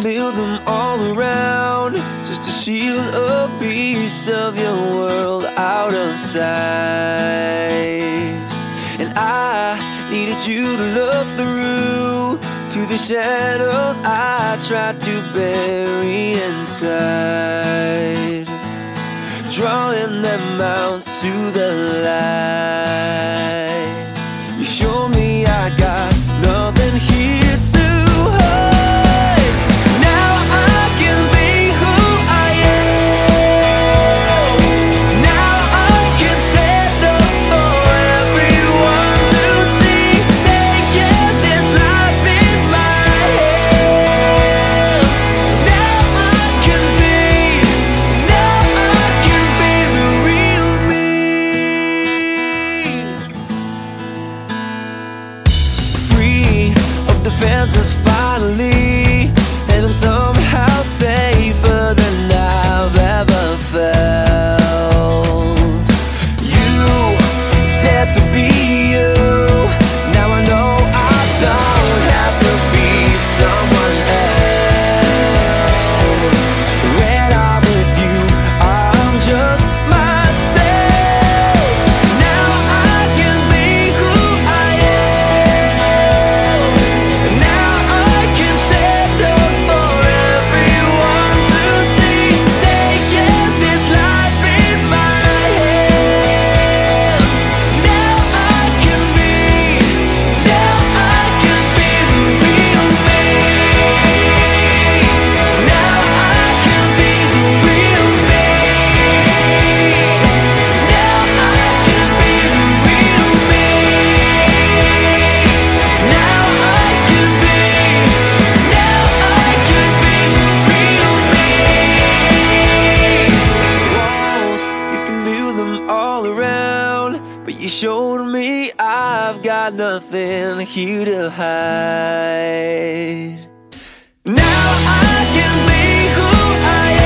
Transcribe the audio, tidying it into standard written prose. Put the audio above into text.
build them all around, just to shield a piece of your world out of sight. And I needed you to look through to the shadows I tried to bury inside, drawing them out to the light. You showed me I got nothing here to hide. Now I can be who I am. Now I can stand up for everyone to see, taking this life in my hands. Now I can be the real me. Free of defenses finally, and I'm somehow safer than I've ever felt. You dared to be you. Now I know I don't have to be someone else. When I'm with you, I'm just myself. Now I can be who I am. Now I can stand up for everyone to see, taking this life in my hands. Now I can be the real me. Now I can be the real me. Now I can be the real me. Now I can be the real me. Walls, you can build them all around, but you showed me I've got nothing here to hide. Now I can be who I am.